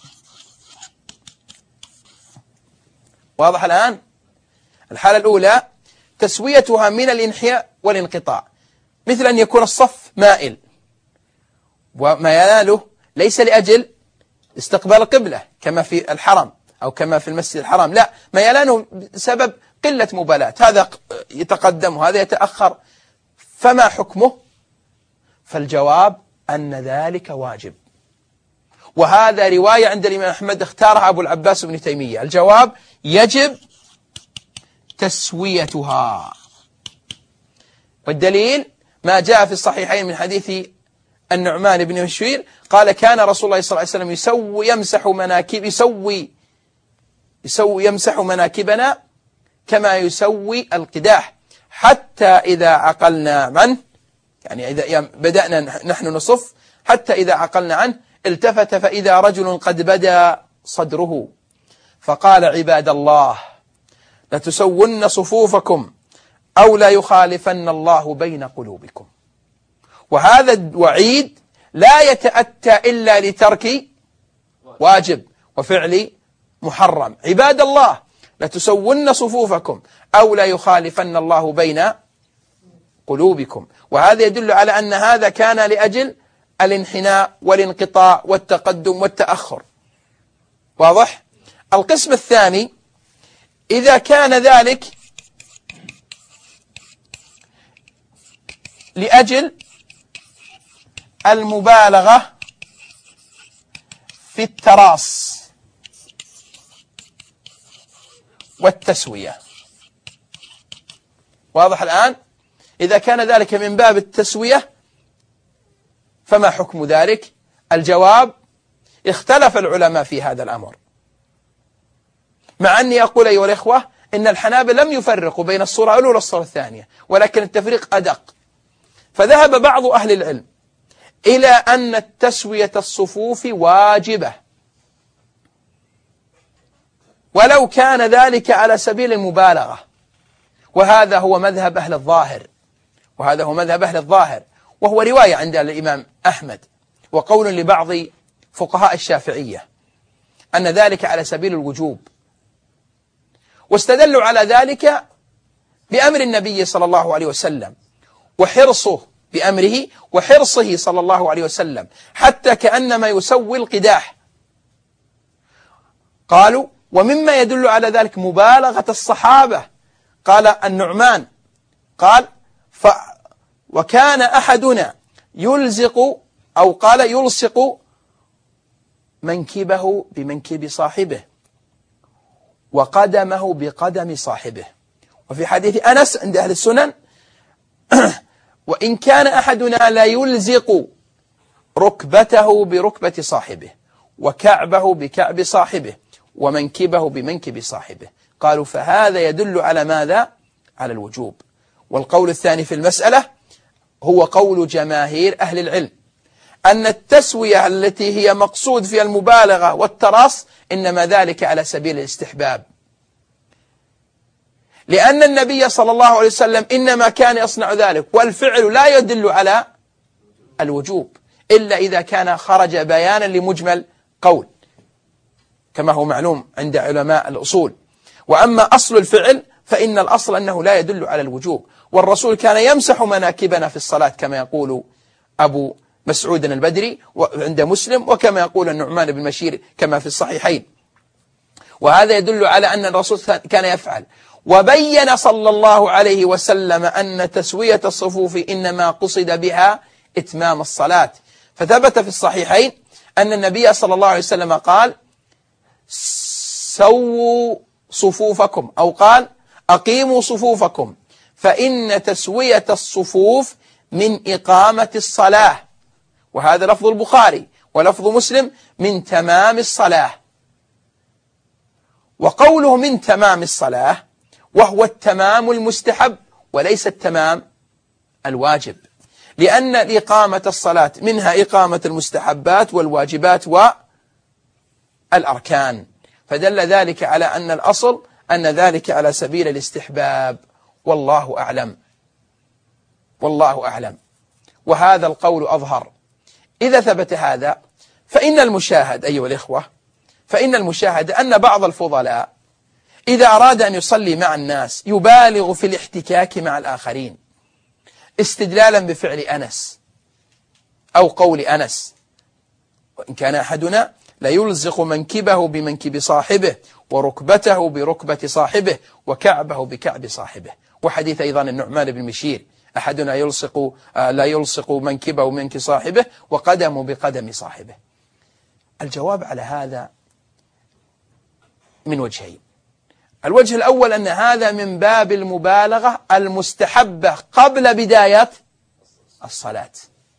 واضح الآن؟ الحالة الأولى تسويتها من الانحناء والانقطاع، مثل أن يكون الصف مائل، وميلاله ليس لأجل استقبال القبلة كما في الحرم أو كما في المسجد الحرام، لا، ميلانه بسبب قلة مبالاة، هذا يتقدم وهذا يتأخر، فما حكمه؟ فالجواب أن ذلك واجب، وهذا رواية عند الإمام أحمد اختارها أبو العباس بن تيمية. الجواب يجب تسويتها، والدليل ما جاء في الصحيحين من حديث النعمان بن بشير قال كان رسول الله صلى الله عليه وسلم يسوي يمسح مناكب يسوي يسوي يمسح مناكبنا كما يسوي القداح حتى إذا عقلنا عنه، يعني إذا بدأنا نحن نصف حتى إذا عقلنا عنه التفت فإذا رجل قد بدا صدره فقال عباد الله لتسون صفوفكم أو لا يخالفن الله بين قلوبكم. وهذا الوعيد لا يتأتى إلا لترك واجب وفعل محرم. عباد الله لتسون صفوفكم أو لا يخالفن الله بين قلوبكم، وهذا يدل على أن هذا كان لأجل الانحناء والانقطاع والتقدم والتأخر. واضح؟ القسم الثاني إذا كان ذلك لأجل المبالغة في التراص والتسوية. واضح الآن؟ إذا كان ذلك من باب التسوية فما حكم ذلك؟ الجواب اختلف العلماء في هذا الأمر، مع أني أقول أيها الإخوة إن الحنابلة لم يفرقوا بين الصورة الأولى والصورة الثانية، ولكن التفريق أدق. فذهب بعض أهل العلم إلى أن التسوية الصفوف واجبة، ولو كان ذلك على سبيل المبالغة، وهذا هو مذهب أهل الظاهر وهذا هو مذهب أهل الظاهر وهو رواية عند الإمام أحمد وقول لبعض فقهاء الشافعية أن ذلك على سبيل الوجوب، واستدلوا على ذلك بأمر النبي صلى الله عليه وسلم وحرصه بأمره وحرصه صلى الله عليه وسلم حتى كأنما يسوي القداح. قالوا ومما يدل على ذلك مبالغة الصحابة. قال النعمان قال ف وكان أحدنا يلزق أو قال يلصق منكبه بمنكب صاحبه وقدمه بقدم صاحبه. وفي حديث أنس عند أهل السنن وإن كان أحدنا لا يلزق ركبته بركبة صاحبه وكعبه بكعب صاحبه ومنكبه بمنكب صاحبه. قالوا فهذا يدل على ماذا؟ على الوجوب. والقول الثاني في المسألة هو قول جماهير أهل العلم أن التسوية التي هي مقصود فيها المبالغة والتراص إنما ذلك على سبيل الاستحباب، لأن النبي صلى الله عليه وسلم إنما كان يصنع ذلك، والفعل لا يدل على الوجوب إلا إذا كان خرج بيانا لمجمل قول كما هو معلوم عند علماء الأصول. وأما أصل الفعل فإن الأصل أنه لا يدل على الوجوب، والرسول كان يمسح مناكبنا في الصلاة كما يقول أبو مسعود البدري عند مسلم وكما يقول النعمان بن بشير كما في الصحيحين، وهذا يدل على أن الرسول كان يفعل. وبين صلى الله عليه وسلم أن تسوية الصفوف إنما قصد بها إتمام الصلاة، فثبت في الصحيحين أن النبي صلى الله عليه وسلم قال سووا صفوفكم أو قال أقيموا صفوفكم فإن تسوية الصفوف من إقامة الصلاة، وهذا لفظ البخاري، ولفظ مسلم من تمام الصلاة. وقوله من تمام الصلاة وهو التمام المستحب وليس التمام الواجب، لأن إقامة الصلاة منها إقامة المستحبات والواجبات والأركان، فدل ذلك على أن الأصل أن ذلك على سبيل الاستحباب، والله أعلم والله أعلم وهذا القول أظهر. إذا ثبت هذا فإن المشاهد أيها الإخوة فإن المشاهد أن بعض الفضلاء إذا أراد أن يصلي مع الناس يبالغ في الاحتكاك مع الآخرين استدلالا بفعل أنس أو قول أنس: وإن كان أحدنا ليلزق منكبه بمنكب صاحبه وركبته بركبة صاحبه وكعبه بكعب صاحبه. وحديث أيضا النعمان بن مشير: أحدنا يلصق لا يلصق منكبه بمنكب صاحبه وقدمه بقدم صاحبه. الجواب على هذا من وجهين. الوجه الأول أن هذا من باب المبالغة المستحبة قبل بداية الصلاة،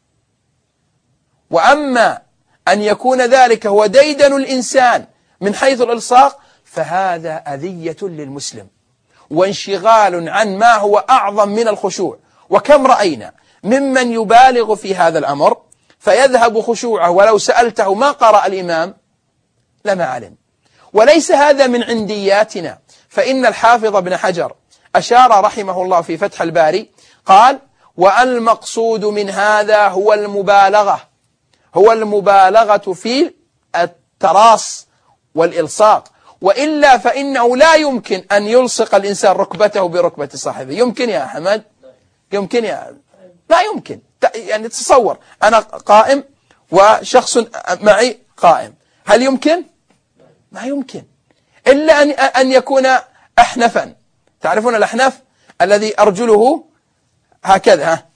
وأما أن يكون ذلك هو ديدن الإنسان من حيث الإلصاق فهذا أذية للمسلم وانشغال عن ما هو أعظم من الخشوع. وكم رأينا ممن يبالغ في هذا الأمر فيذهب خشوعه ولو سألته ما قرأ الإمام لما علم. وليس هذا من عندياتنا، فإن الحافظ بن حجر أشار رحمه الله في فتح الباري قال: والمقصود من هذا هو المبالغة هو المبالغة في التراص والإلصاق، وإلا فإنه لا يمكن أن يلصق الإنسان ركبته بركبة صاحبه. يمكن يا أحمد؟ يمكن يا لا يمكن. يعني تصور أنا قائم وشخص معي قائم، هل يمكن؟ ما يمكن، إلا أن أن يكون أحنفا. تعرفون الأحنف الذي أرجله هكذا، ها؟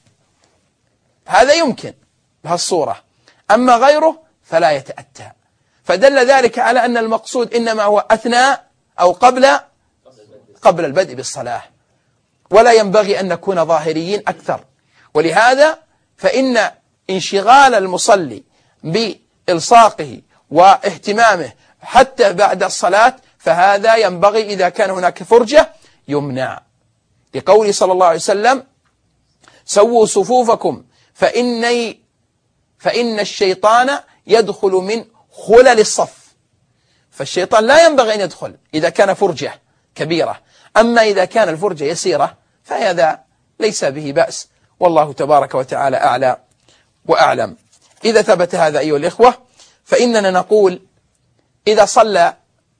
هذا يمكن بهالصورة، أما غيره فلا يتأتى. فدل ذلك على أن المقصود إنما هو أثناء أو قبل قبل البدء بالصلاة، ولا ينبغي أن نكون ظاهريين أكثر. ولهذا فإن انشغال المصلي بإلصاقه واهتمامه حتى بعد الصلاة فهذا ينبغي إذا كان هناك فرجة يمنع، لقول صلى الله عليه وسلم: سووا صفوفكم فإني فإن الشيطان يدخل من خلل الصف. فالشيطان لا ينبغي أن يدخل إذا كان فرجة كبيرة، أما إذا كان الفرجة يسيرة فهذا ليس به بأس، والله تبارك وتعالى أعلى وأعلم. إذا ثبت هذا أيها الإخوة فإننا نقول: إذا صلى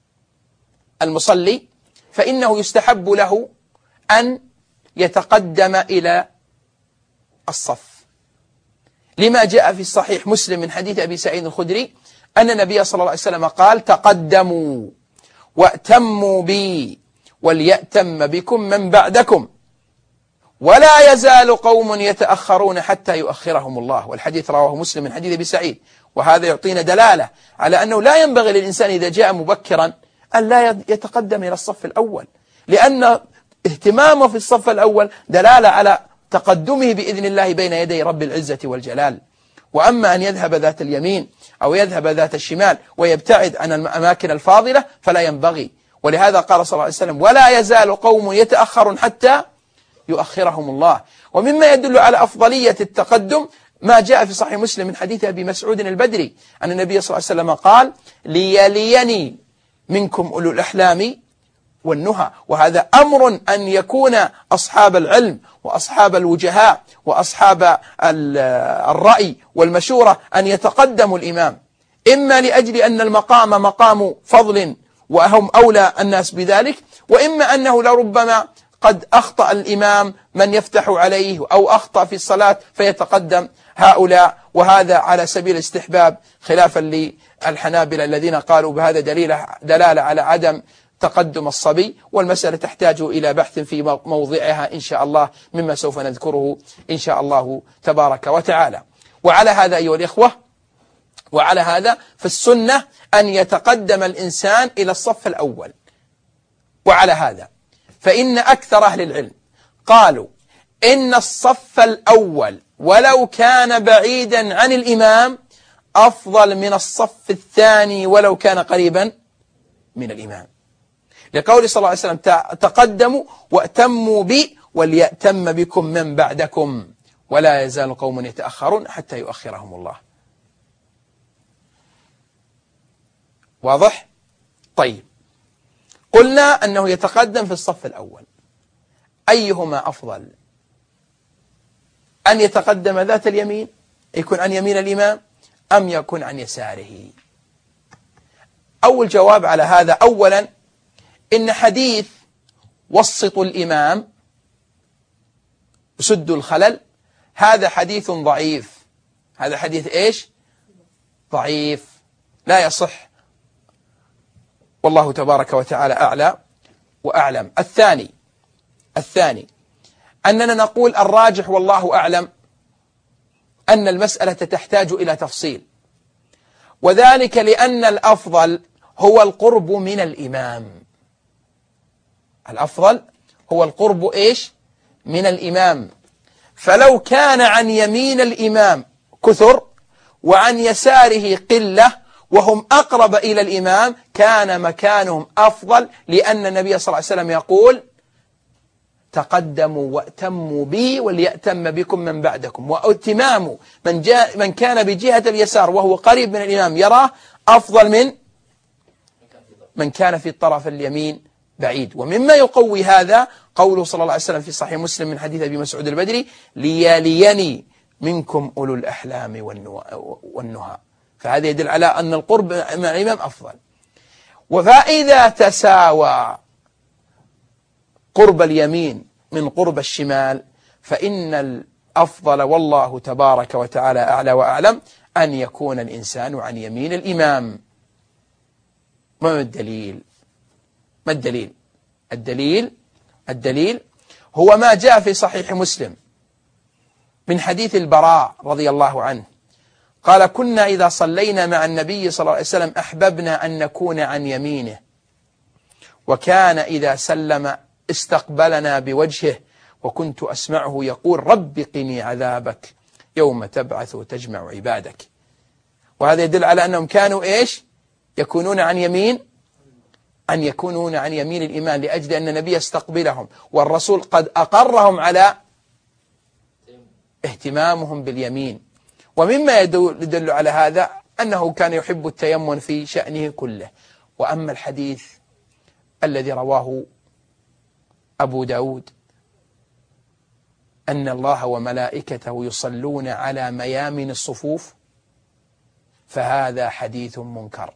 المصلي فإنه يستحب له أن يتقدم إلى الصف، لما جاء في الصحيح مسلم من حديث أبي سعيد الخدري أن النبي صلى الله عليه وسلم قال: تقدموا وأتموا بي وليأتم بكم من بعدكم ولا يزال قوم يتأخرون حتى يؤخرهم الله. والحديث رواه مسلم من حديث أبي سعيد. وهذا يعطينا دلالة على أنه لا ينبغي للإنسان إذا جاء مبكرا أن لا يتقدم إلى الصف الأول، لأن اهتمامه في الصف الأول دلالة على تقدمه بإذن الله بين يدي رب العزة والجلال. وأما أن يذهب ذات اليمين أو يذهب ذات الشمال ويبتعد عن الأماكن الفاضلة فلا ينبغي. ولهذا قال صلى الله عليه وسلم: ولا يزال قوم يتأخرون حتى يؤخرهم الله. ومما يدل على أفضلية التقدم ما جاء في صحيح مسلم من حديث أبي مسعود البدري أن النبي صلى الله عليه وسلم قال: ليليني منكم أولو الأحلام والنهى. وهذا أمر أن يكون أصحاب العلم وأصحاب الوجهاء وأصحاب الرأي والمشورة أن يتقدموا الإمام، إما لأجل أن المقام مقام فضل وهم أولى الناس بذلك، وإما أنه لربما قد أخطأ الإمام من يفتح عليه أو أخطأ في الصلاة فيتقدم هؤلاء. وهذا على سبيل الاستحباب خلافا للحنابلة الذين قالوا بهذا دلالة على عدم تقدم الصبي. والمسألة تحتاج إلى بحث في موضعها إن شاء الله، مما سوف نذكره إن شاء الله تبارك وتعالى. وعلى هذا أيها الإخوة وعلى هذا فالسنة أن يتقدم الإنسان إلى الصف الأول. وعلى هذا فإن أكثر أهل العلم قالوا إن الصف الأول ولو كان بعيدا عن الإمام أفضل من الصف الثاني ولو كان قريبا من الإمام، لقول صلى الله عليه وسلم: تقدموا وأتموا بي وليأتم بكم من بعدكم. ولا يزال قوم يتأخرون حتى يؤخرهم الله. واضح؟ طيب، قلنا أنه يتقدم في الصف الأول. أيهما أفضل؟ أن يتقدم ذات اليمين يكون عن يمين الإمام أم يكون عن يساره؟ أول جواب على هذا، أولا إن حديث وسطوا الإمام سدوا الخلل هذا حديث ضعيف. هذا حديث إيش؟ ضعيف، لا يصح، والله تبارك وتعالى أعلى وأعلم. الثاني الثاني أننا نقول الراجح والله أعلم أن المسألة تحتاج إلى تفصيل، وذلك لأن الأفضل هو القرب من الإمام. الأفضل هو القرب إيش؟ من الإمام. فلو كان عن يمين الإمام كثر وعن يساره قلة وهم أقرب إلى الإمام كان مكانهم أفضل، لأن النبي صلى الله عليه وسلم يقول تقدموا وأتموا بي وليأتم بكم من بعدكم. واتمام من, جاء من كان بجهة اليسار وهو قريب من الإمام يراه أفضل من من كان في الطرف اليمين بعيد. ومما يقوي هذا قوله صلى الله عليه وسلم في صحيح مسلم من حديث أبي مسعود البدري ليليني منكم أولو الأحلام والنهى. فهذا يدل على أن القرب مع الإمام أفضل. وفإذا تساوى قرب اليمين من قرب الشمال فإن الأفضل والله تبارك وتعالى أعلى وأعلم أن يكون الإنسان عن يمين الإمام. ما الدليل؟ ما الدليل؟ الدليل الدليل هو ما جاء في صحيح مسلم من حديث البراء رضي الله عنه قال كنا إذا صلينا مع النبي صلى الله عليه وسلم أحببنا أن نكون عن يمينه، وكان إذا سلم استقبلنا بوجهه، وكنت أسمعه يقول رب قني عذابك يوم تبعث وتجمع عبادك. وهذا يدل على أنهم كانوا إيش؟ يكونون عن يمين أن يكونون عن يمين الإمام، لأجل أن النبي يستقبلهم، والرسول قد أقرهم على اهتمامهم باليمين. ومما يدل على هذا أنه كان يحب التيمم في شأنه كله. وأما الحديث الذي رواه أبو داود أن الله وملائكته يصلون على ميامن الصفوف فهذا حديث منكر.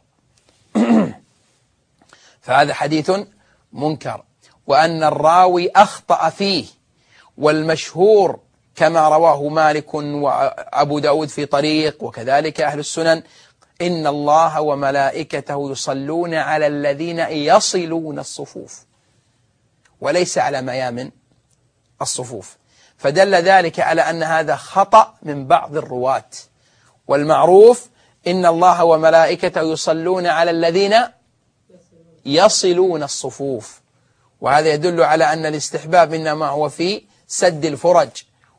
فهذا حديث منكر، وأن الراوي أخطأ فيه، والمشهور كما رواه مالك وأبو داود في طريق وكذلك أهل السنن إن الله وملائكته يصلون على الذين يصلون الصفوف وليس على ميامن الصفوف، فدل ذلك على أن هذا خطأ من بعض الرواة. والمعروف إن الله وملائكته يصلون على الذين يصلون الصفوف، وهذا يدل على أن الاستحباب إنما هو في سد الفرج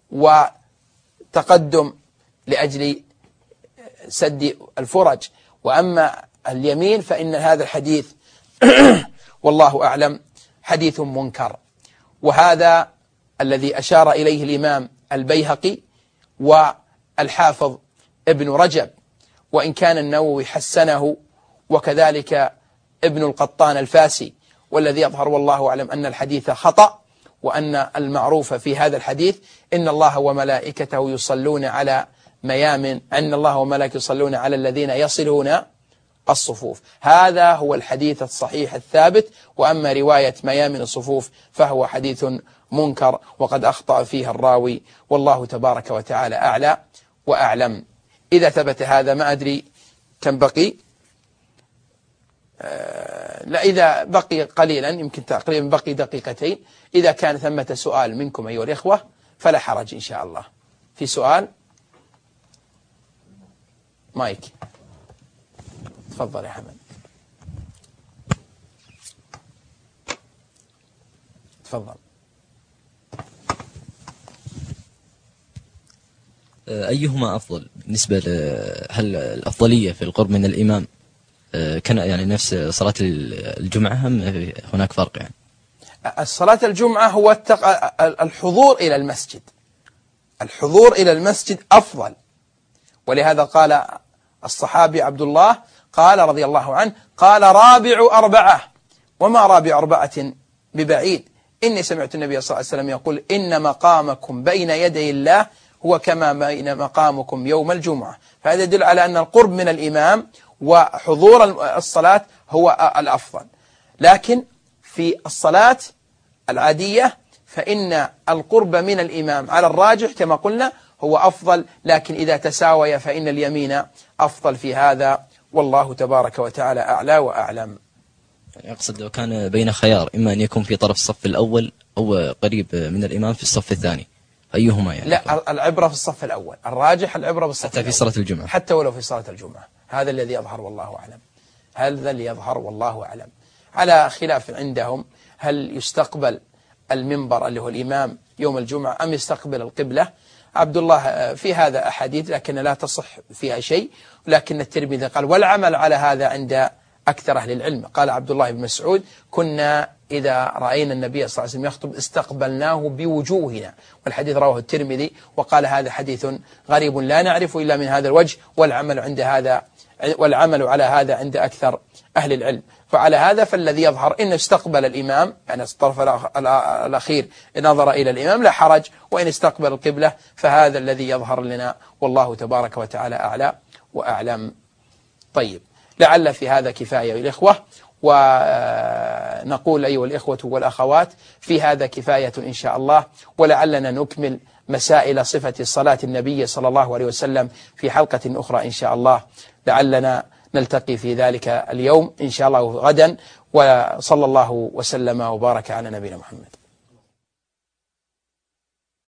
وتقدم لأجل سد الفرج. وأما اليمين فإن هذا الحديث والله أعلم حديث منكر. وهذا الذي أشار إليه الإمام البيهقي والحافظ ابن رجب، وإن كان النووي حسنه وكذلك ابن القطان الفاسي. والذي يظهر والله أعلم أن الحديث خطأ، وأن المعروف في هذا الحديث إن الله وملائكته يصلون على ميامن أن الله وملائكته يصلون على الذين يصلون الصفوف. هذا هو الحديث الصحيح الثابت. وأما رواية ميامن الصفوف فهو حديث منكر وقد أخطأ فيها الراوي، والله تبارك وتعالى أعلى وأعلم. إذا ثبت هذا ما أدري كم بقي، آه لا إذا بقي قليلا يمكن تقريبا بقي دقيقتين. إذا كان ثمة سؤال منكم أيها الإخوة فلا حرج إن شاء الله. في سؤال؟ مايك تفضل يا حمد. تفضل. أيهما أفضل بالنسبة هل الأفضلية في القرب من الإمام كان يعني نفس صلاة الجمعة أم هناك فرق؟ يعني الصلاة الجمعة هو الحضور إلى المسجد، الحضور إلى المسجد أفضل. ولهذا قال الصحابي عبد الله قال رضي الله عنه قال رابع أربعة، وما رابع أربعة ببعيد، إني سمعت النبي صلى الله عليه وسلم يقول إن مقامكم بين يدي الله هو كما بين مقامكم يوم الجمعة. فهذا يدل على أن القرب من الإمام وحضور الصلاة هو الأفضل. لكن في الصلاة العادية فإن القرب من الإمام على الراجح كما قلنا هو أفضل، لكن إذا تساوي فإن اليمين أفضل في هذا، والله تبارك وتعالى أعلى وأعلم. يعني أقصد لو كان بين خيار إما أن يكون في طرف الصف الأول أو قريب من الإمام في الصف الثاني، أيهما يعني؟ لا، العبرة في الصف الأول، الراجح العبرة بالصف حتى الأول. في صلاة الجمعة، حتى ولو في صلاة الجمعة، هذا الذي يظهر والله أعلم. هذا اللي يظهر والله أعلم، على خلاف عندهم هل يستقبل المنبر اللي هو الإمام يوم الجمعة أم يستقبل القبلة. عبد الله في هذا أحاديث لكن لا تصح فيها شيء، لكن الترمذي قال والعمل على هذا عند أكثر أهل العلم. قال عبد الله بن مسعود كنا إذا رأينا النبي صلى الله عليه وسلم يخطب استقبلناه بوجوهنا، والحديث رواه الترمذي وقال هذا حديث غريب لا نعرف إلا من هذا الوجه، والعمل عند هذا والعمل على هذا عند أكثر أهل العلم. فعلى هذا فالذي يظهر إن استقبل الإمام، يعني الطرف الأخير نظر إلى الإمام لا حرج، وإن استقبل القبلة فهذا الذي يظهر لنا، والله تبارك وتعالى أعلى وأعلم. طيب، لعل في هذا كفاية الإخوة، ونقول أيها الإخوة والأخوات في هذا كفاية إن شاء الله، ولعلنا نكمل مسائل صفة صلاة النبي صلى الله عليه وسلم في حلقة أخرى إن شاء الله، لعلنا نلتقي في ذلك اليوم إن شاء الله غدا، وصلى الله وسلم وبارك على نبينا محمد.